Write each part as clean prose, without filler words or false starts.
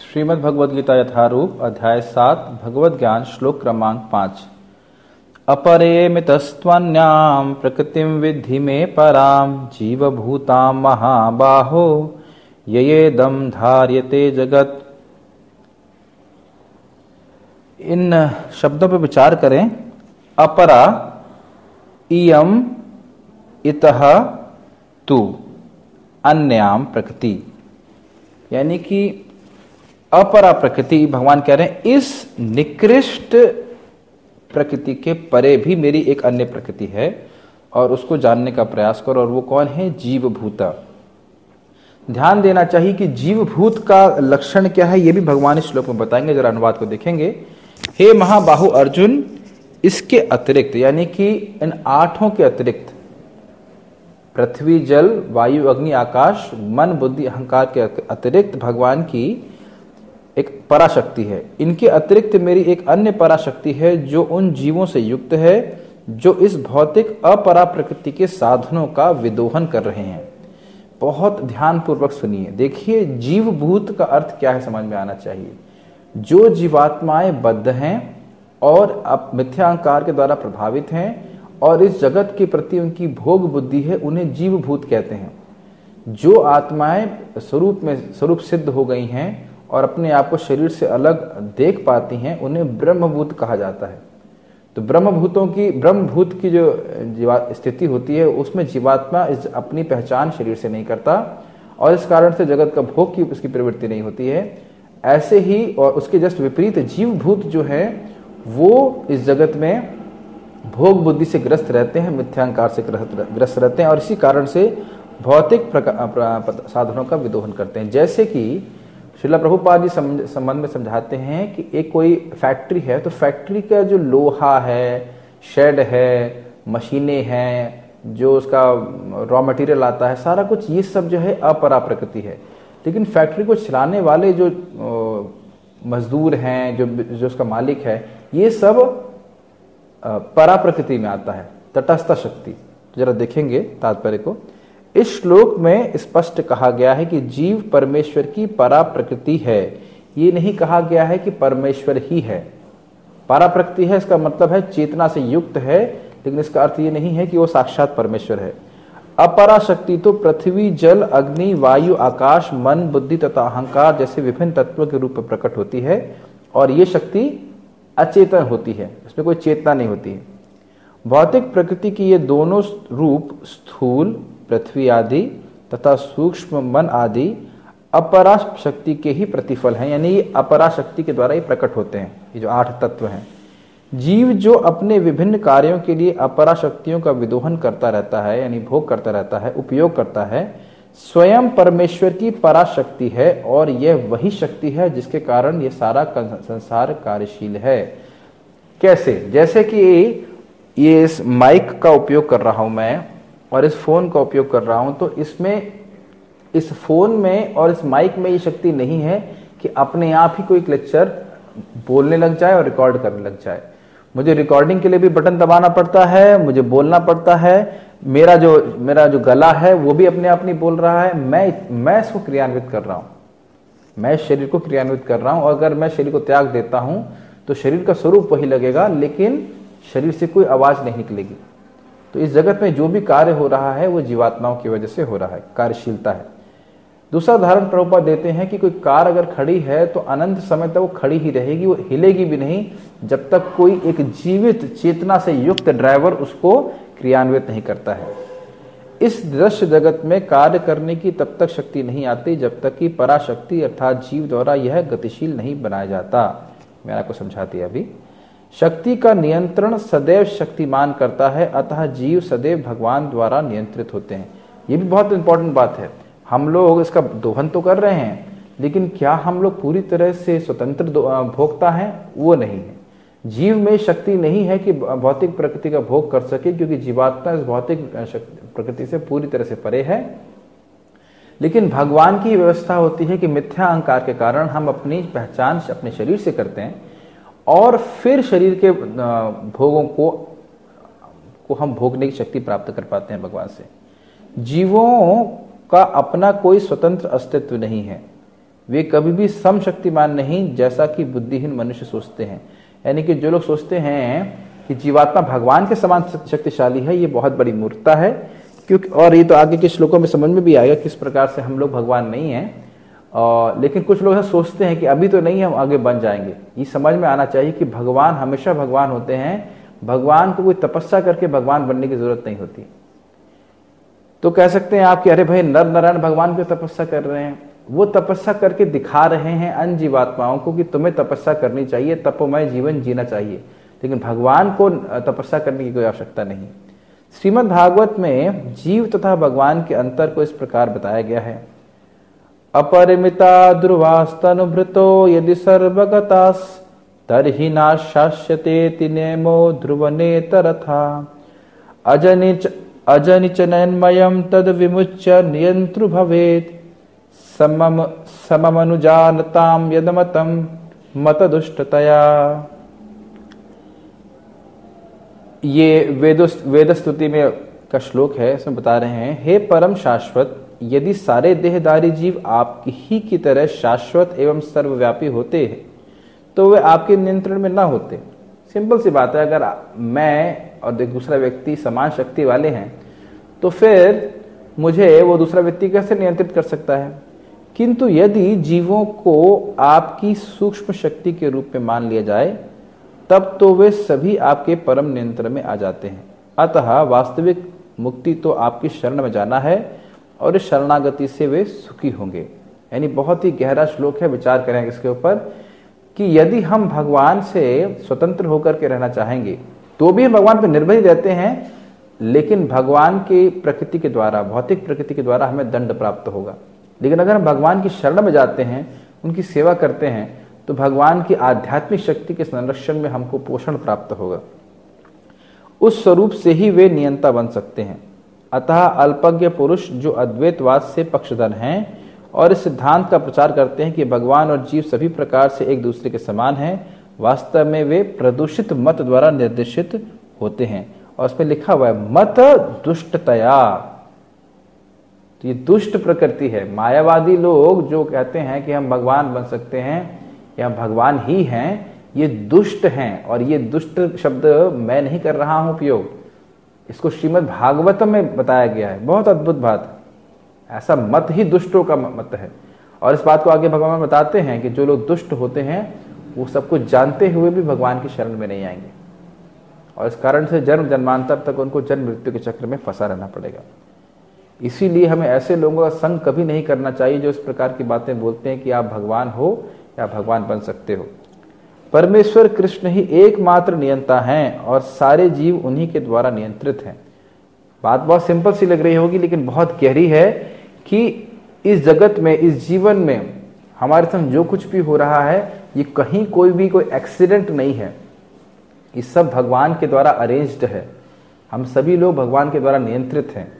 श्रीमद् भगवद गीता यथारूप अध्याय 7 भगवद ज्ञान श्लोक क्रमांक 5। अपरेमितस्त्वन्यां प्रकृतिं विद्धि मे परां जीवभूतां महाबाहो ययेदं धार्यते जगत। इन शब्दों पर विचार करें। अपरा इयम इतः तु अन्याम प्रकृति, यानी कि अपरा प्रकृति, भगवान कह रहे हैं इस निकृष्ट प्रकृति के परे भी मेरी एक अन्य प्रकृति है और उसको जानने का प्रयास करो। और वो कौन है? जीवभूता। ध्यान देना चाहिए कि जीवभूत का लक्षण क्या है, ये भी भगवान इस श्लोक में बताएंगे। जरा अनुवाद को देखेंगे। हे महाबाहु अर्जुन, इसके अतिरिक्त यानी कि इन आठों के अतिरिक्त पृथ्वी, जल, वायु, अग्नि, आकाश, मन, बुद्धि, अहंकार के अतिरिक्त भगवान की एक पराशक्ति है। इनके अतिरिक्त मेरी एक अन्य पराशक्ति है जो उन जीवों से युक्त है जो इस भौतिक अपरा प्रकृति के साधनों का विदोहन कर रहे हैं। बहुत ध्यानपूर्वक सुनिए। देखिए, जीवभूत का अर्थ क्या है समझ में आना चाहिए। जो जीवात्माएं बद्ध हैं और मिथ्या अहंकार के द्वारा प्रभावित हैं और इस जगत के प्रति उनकी भोग बुद्धि है, उन्हें जीवभूत कहते हैं। जो आत्माएं स्वरूप सिद्ध हो गई हैं और अपने आप को शरीर से अलग देख पाती हैं, उन्हें ब्रह्मभूत कहा जाता है। तो ब्रह्मभूत की जो स्थिति होती है उसमें जीवात्मा अपनी पहचान शरीर से नहीं करता और इस कारण से जगत का भोग की उसकी प्रवृत्ति नहीं होती है। ऐसे ही और उसके जस्ट विपरीत जीवभूत जो है वो इस जगत में भोग बुद्धि से ग्रस्त रहते हैं, मिथ्यांकार से ग्रस्त रहते हैं और इसी कारण से भौतिक साधनों का विदोहन करते हैं। जैसे कि श्रीला प्रभुपाद जी संबंध में समझाते हैं कि एक कोई फैक्ट्री है तो फैक्ट्री का जो लोहा है, शेड है, मशीनें हैं, जो उसका रॉ मटेरियल आता है, सारा कुछ ये सब जो है अपरा प्रकृति है। लेकिन फैक्ट्री को चलाने वाले जो मजदूर हैं, जो उसका मालिक है, ये सब परा प्रकृति में आता है, तटस्थ शक्ति। तो जरा देखेंगे तात्पर्य को। इस श्लोक में स्पष्ट कहा गया है कि जीव परमेश्वर की परा प्रकृति है। ये नहीं कहा गया है कि परमेश्वर ही है। परा प्रकृति है इसका मतलब है चेतना से युक्त है, लेकिन इसका अर्थ ये नहीं है कि वो साक्षात परमेश्वर है। अपरा शक्ति तो पृथ्वी, जल, अग्नि, वायु, आकाश, मन, बुद्धि तथा अहंकार जैसे विभिन्न तत्वों के रूप में प्रकट होती है और ये शक्ति अचेतन होती है, इसमें कोई चेतना नहीं होती है। भौतिक प्रकृति की ये दोनों रूप स्थूल पृथ्वी आदि तथा सूक्ष्म मन आदि अपरा शक्ति के ही प्रतिफल हैं, यानी ये अपरा शक्ति के द्वारा ही प्रकट होते हैं। ये जो 8 तत्व हैं, जीव जो अपने विभिन्न कार्यों के लिए अपरा शक्तियों का विदोहन करता रहता है, यानी भोग करता रहता है, उपयोग करता है, स्वयं परमेश्वर की पराशक्ति है और यह वही शक्ति है जिसके कारण ये सारा संसार कार्यशील है। कैसे? जैसे कि ये इस माइक का उपयोग कर रहा हूं मैं और इस फोन का उपयोग कर रहा हूं, तो इसमें इस फोन में और इस माइक में ये शक्ति नहीं है कि अपने आप ही कोई लेक्चर बोलने लग जाए और रिकॉर्ड करने लग जाए। मुझे रिकॉर्डिंग के लिए भी बटन दबाना पड़ता है, मुझे बोलना पड़ता है। मेरा जो गला है वो भी अपने आप नहीं बोल रहा है। मैं इसको क्रियान्वित कर रहा हूं, मैं शरीर को क्रियान्वित कर रहा हूं। और अगर मैं शरीर को त्याग देता हूं तो शरीर का स्वरूप वही लगेगा, लेकिन शरीर से कोई आवाज नहीं निकलेगी। तो इस जगत में जो भी कार्य हो रहा है वो जीवात्माओं की वजह से हो रहा है, कार्यशीलता है। दूसरा उदाहरण प्रभुपाद देते हैं कि कोई कार अगर खड़ी है तो अनंत समय तक वो खड़ी ही रहेगी, वो हिलेगी भी नहीं जब तक कोई एक जीवित चेतना से युक्त ड्राइवर उसको क्रियान्वित नहीं करता है। इस दृश्य जगत में कार्य करने की तब तक शक्ति नहीं आती जब तक कि पराशक्ति अर्थात जीव द्वारा यह गतिशील नहीं बनाया जाता। मैंने आपको समझा दिया अभी। शक्ति का नियंत्रण सदैव शक्तिमान करता है, अतः जीव सदैव भगवान द्वारा नियंत्रित होते हैं। ये भी बहुत इंपॉर्टेंट बात है। हम लोग इसका दोहन तो कर रहे हैं, लेकिन क्या हम लोग पूरी तरह से स्वतंत्र भोक्ता हैं? वो नहीं है। जीव में शक्ति नहीं है कि भौतिक प्रकृति का भोग कर सके, क्योंकि जीवात्मा इस भौतिक प्रकृति से पूरी तरह से परे है। लेकिन भगवान की व्यवस्था होती है कि मिथ्या अहंकार के कारण हम अपनी पहचान अपने शरीर से करते हैं और फिर शरीर के भोगों को हम भोगने की शक्ति प्राप्त कर पाते हैं भगवान से। जीवों का अपना कोई स्वतंत्र अस्तित्व नहीं है। वे कभी भी समशक्तिमान नहीं, जैसा कि बुद्धिहीन मनुष्य सोचते हैं। यानी कि जो लोग सोचते हैं कि जीवात्मा भगवान के समान शक्तिशाली है, ये बहुत बड़ी मूर्खता है। क्योंकि और ये तो आगे के श्लोकों में समझ में भी आएगा किस प्रकार से हम लोग भगवान नहीं हैं। और लेकिन कुछ लोग ऐसा सोचते हैं कि अभी तो नहीं, हम आगे बन जाएंगे। ये समझ में आना चाहिए कि भगवान हमेशा भगवान होते हैं। भगवान को कोई तपस्या करके भगवान बनने की जरूरत नहीं होती। तो कह सकते हैं आप कि अरे भाई, नर नारायण भगवान की तपस्या कर रहे हैं। वो तपस्या करके दिखा रहे हैं अन्य जीवात्माओं को कि तुम्हें तपस्या करनी चाहिए, तपोमय जीवन जीना चाहिए। लेकिन भगवान को तपस्या करने की कोई आवश्यकता नहीं। श्रीमद् भागवत में जीव तथा भगवान के अंतर को इस प्रकार बताया गया है। अपरिमिता ध्रुवास्तनुभृतो यदि सर्वगतास तर्हि नाशास्यते नेमो ध्रुवनेतरथा अजनिच नयनमयं तद विमुच्य नियंत्रु भवेत् सममनुजानतां यदमतं मतदुष्टतया। ये वेद स्तुति में का श्लोक है। इसमें बता रहे हैं, हे परम शाश्वत, यदि सारे देहधारी जीव आपकी ही की तरह शाश्वत एवं सर्वव्यापी होते हैं तो वे आपके नियंत्रण में ना होते। सिंपल सी बात है, अगर मैं और एक दूसरा व्यक्ति समान शक्ति वाले हैं तो फिर मुझे वो दूसरा व्यक्ति कैसे नियंत्रित कर सकता है। किंतु यदि जीवों को आपकी सूक्ष्म शक्ति के रूप में मान लिया जाए तब तो वे सभी आपके परम नियंत्रण में आ जाते हैं। अतः वास्तविक मुक्ति तो आपकी शरण में जाना है और इस शरणागति से वे सुखी होंगे। यानी बहुत ही गहरा श्लोक है, विचार करें इसके ऊपर कि यदि हम भगवान से स्वतंत्र होकर के रहना चाहेंगे तो भी हम भगवान पर निर्भर ही रहते हैं, लेकिन भगवान की प्रकृति के द्वारा, भौतिक प्रकृति के द्वारा हमें दंड प्राप्त होगा। लेकिन अगर हम भगवान की शरण में जाते हैं, उनकी सेवा करते हैं, तो भगवान की आध्यात्मिक शक्ति के संरक्षण में हमको पोषण प्राप्त होगा। उस स्वरूप से ही वे नियंता बन सकते हैं। अतः अल्पज्ञ पुरुष जो अद्वैतवाद से पक्षधर हैं और इस सिद्धांत का प्रचार करते हैं कि भगवान और जीव सभी प्रकार से एक दूसरे के समान हैं, वास्तव में वे प्रदूषित मत द्वारा निर्देशित होते हैं। और उसमें लिखा हुआ है मत दुष्टतया। तो ये दुष्ट प्रकृति है। मायावादी लोग जो कहते हैं कि हम भगवान बन सकते हैं या भगवान ही हैं, ये दुष्ट हैं। और ये दुष्ट शब्द मैं नहीं कर रहा हूं उपयोग, इसको श्रीमद् भागवत में बताया गया है। बहुत अद्भुत बात है। ऐसा मत ही दुष्टों का मत है। और इस बात को आगे भगवान बताते हैं कि जो लोग दुष्ट होते हैं वो सब कुछ जानते हुए भी भगवान की शरण में नहीं आएंगे, और इस कारण से जन्म जन्मांतर तक उनको जन्म मृत्यु के चक्र में फंसा रहना पड़ेगा। इसीलिए हमें ऐसे लोगों का संग कभी नहीं करना चाहिए जो इस प्रकार की बातें बोलते हैं कि आप भगवान हो या भगवान बन सकते हो। परमेश्वर कृष्ण ही एकमात्र नियंता हैं और सारे जीव उन्हीं के द्वारा नियंत्रित हैं। बात बहुत सिंपल सी लग रही होगी, लेकिन बहुत गहरी है कि इस जगत में, इस जीवन में हमारे संग जो कुछ भी हो रहा है, ये कहीं कोई एक्सीडेंट नहीं है। ये सब भगवान के द्वारा अरेंज्ड है। हम सभी लोग भगवान के द्वारा नियंत्रित हैं,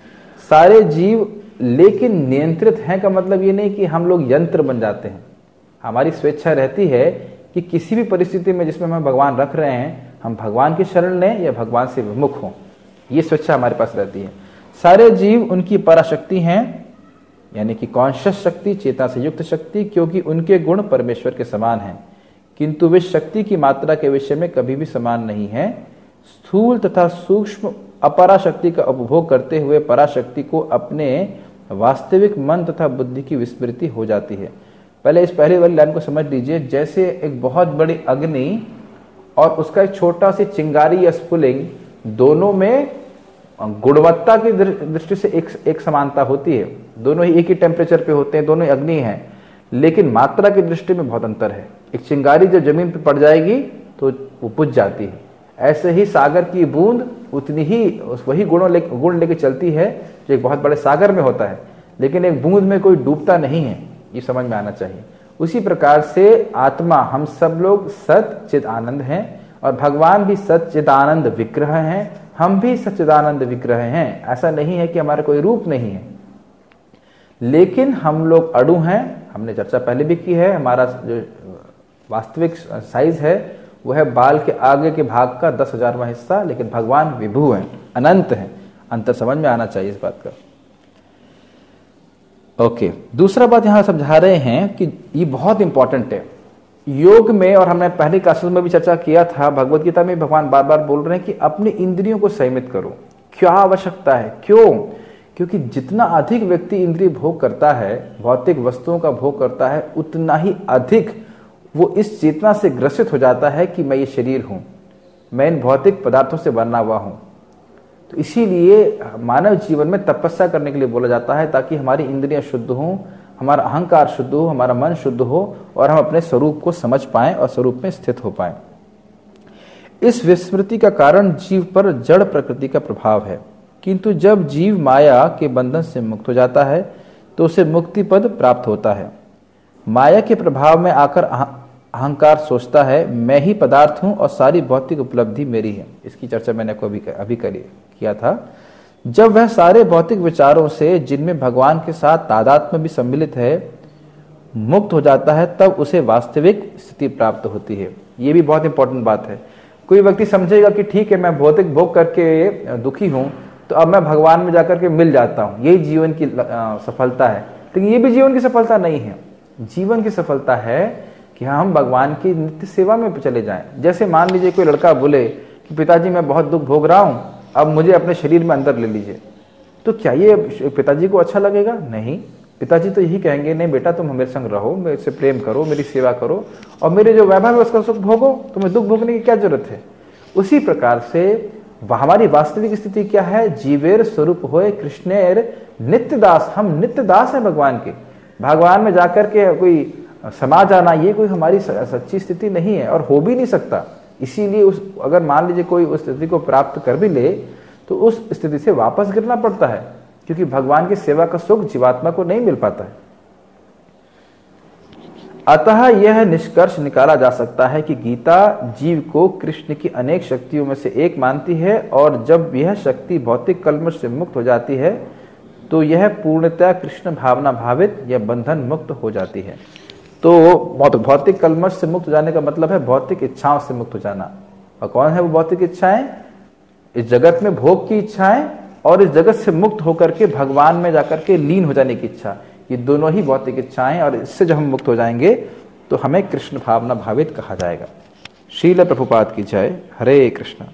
सारे जीव। लेकिन नियंत्रित हैं का मतलब ये नहीं कि हम लोग यंत्र बन जाते हैं। हमारी स्वेच्छा रहती है कि किसी भी परिस्थिति में जिसमें हम भगवान रख रहे हैं, हम भगवान की शरण लें या भगवान से विमुख हों। ये स्वेच्छा हमारे पास रहती है। सारे जीव उनकी पराशक्ति हैं, यानी कि कॉन्शियस शक्ति, चेतना से युक्त शक्ति, क्योंकि उनके गुण परमेश्वर के समान हैं। किंतु वे शक्ति की मात्रा के विषय में कभी भी समान नहीं है। स्थूल तथा सूक्ष्म अपराशक्ति का उपभोग करते हुए पराशक्ति को अपने वास्तविक मन तथा बुद्धि की विस्मृति हो जाती है। पहले इस पहली वाली लाइन को समझ लीजिए। जैसे एक बहुत बड़ी अग्नि और उसका एक छोटा सी चिंगारी या स्फुलिंग, दोनों में गुणवत्ता की दृष्टि से एक समानता होती है। दोनों ही एक ही टेम्परेचर पे होते हैं, दोनों ही अग्नि हैं, लेकिन मात्रा की दृष्टि में बहुत अंतर है। एक चिंगारी जब जमीन पर पड़ जाएगी तो वो बुझ जाती है। ऐसे ही सागर की बूंद उतनी ही वही गुण लेके चलती है जो एक बहुत बड़े सागर में होता है, लेकिन एक बूंद में कोई डूबता नहीं है। ये समझ में आना चाहिए। उसी प्रकार से आत्मा, हम सब लोग सच्चिद आनंद हैं और भगवान भी सच्चिदानंद विग्रह हैं। हम भी सच्चिदानंद विग्रह हैं। ऐसा नहीं है कि हमारा कोई रूप नहीं है, लेकिन हम लोग अणु हैं। हमने चर्चा पहले भी की है। हमारा जो वास्तविक साइज है वो है बाल के आगे के भाग का 10,000वां हिस्सा, लेकिन भगवान विभु हैं, अनंत हैं। अंतर समझ में आना चाहिए इस बात का। ओके, दूसरा बात यहां समझा रहे हैं कि ये बहुत इंपॉर्टेंट है योग में, और हमने पहले क्लासेस में भी चर्चा किया था, भगवत गीता में भगवान बार बार बोल रहे हैं कि अपनी इंद्रियों को संयमित करो। क्या आवश्यकता है? क्यों? क्योंकि जितना अधिक व्यक्ति इंद्रिय भोग करता है, भौतिक वस्तुओं का भोग करता है, उतना ही अधिक वो इस चेतना से ग्रसित हो जाता है कि मैं ये शरीर हूं, मैं इन भौतिक पदार्थों से बना हुआ हूं। तो इसीलिए मानव जीवन में तपस्या करने के लिए बोला जाता है, ताकि हमारी इंद्रियां शुद्ध हों, हमारा अहंकार शुद्ध हो, हमारा मन शुद्ध हो, और हम अपने स्वरूप को समझ पाएं और स्वरूप में स्थित हो पाएं। इस विस्मृति का कारण जीव पर जड़ प्रकृति का प्रभाव है, किंतु जब जीव माया के बंधन से मुक्त हो जाता है तो उसे मुक्ति पद प्राप्त होता है। माया के प्रभाव में आकर अहंकार सोचता है मैं ही पदार्थ हूं और सारी भौतिक उपलब्धि मेरी है। इसकी चर्चा मैंने अभी किया था। जब वह सारे भौतिक विचारों से, जिनमें भगवान के साथ तादात्म्य भी सम्मिलित है, मुक्त हो जाता है, तब उसे वास्तविक स्थिति प्राप्त होती है। ये भी बहुत इंपॉर्टेंट बात है। कोई व्यक्ति समझेगा कि ठीक है, मैं भौतिक भोग करके दुखी हूं, तो अब मैं भगवान में जाकर के मिल जाता हूं, यही जीवन की सफलता है। लेकिन ये भी जीवन की सफलता नहीं है। जीवन की सफलता है कि हम भगवान की नित्य सेवा में चले जाएं। जैसे मान लीजिए कोई लड़का बोले कि पिताजी मैं बहुत दुख भोग रहा हूं, अब मुझे अपने शरीर में अंदर ले लीजिए, तो क्या ये पिताजी को अच्छा लगेगा? नहीं। पिताजी तो यही कहेंगे नहीं बेटा तुम मेरे संग रहो, मेरे से प्रेम करो, मेरी सेवा करो, और मेरे जो वैभव है उसका सुख भोगो, तुम्हें दुख भोगने की क्या जरूरत है। उसी प्रकार से हमारी वास्तविक स्थिति क्या है? जीवेर स्वरूप होए कृष्णेर नित्य दास। हम नित्य दास हैं भगवान के। भगवान में जाकर के कोई समा जाना, ये कोई हमारी सच्ची स्थिति नहीं है और हो भी नहीं सकता। इसीलिए अगर मान लीजिए कोई उस स्थिति को प्राप्त कर भी ले, तो उस स्थिति से वापस गिरना पड़ता है, क्योंकि भगवान की सेवा का सुख जीवात्मा को नहीं मिल पाता है। अतः यह निष्कर्ष निकाला जा सकता है कि गीता जीव को कृष्ण की अनेक शक्तियों में से एक मानती है, और जब यह शक्ति भौतिक कल्मश से मुक्त हो जाती है तो यह पूर्णतः कृष्ण भावना भावित या बंधन मुक्त हो जाती है। तो भौतिक कल्मश से मुक्त हो जाने का मतलब है भौतिक इच्छाओं से मुक्त हो जाना। और कौन है वो भौतिक इच्छाएं? इस जगत में भोग की इच्छाएं और इस जगत से मुक्त होकर के भगवान में जाकर के लीन हो जाने की इच्छा। ये दोनों ही भौतिक इच्छाएं, और इससे जब हम मुक्त हो जाएंगे तो हमें कृष्ण भावना भावित कहा जाएगा। श्रील प्रभुपाद की जय। हरे कृष्ण।